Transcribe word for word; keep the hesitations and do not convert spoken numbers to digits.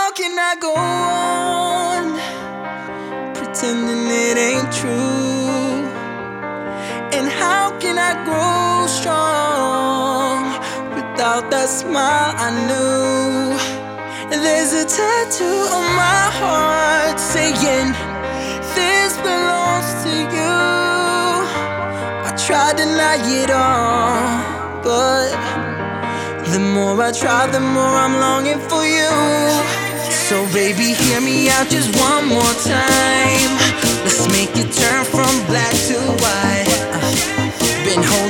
can I go on pretending it ain't true? And how can I grow strong without that smile I knew? There's a tattoo on my heart saying this belongs to you. I try to deny it all, but the more I try, the more I'm longing for you. So baby, hear me out just one more time. Let's make it turn from black to white. uh, Been holding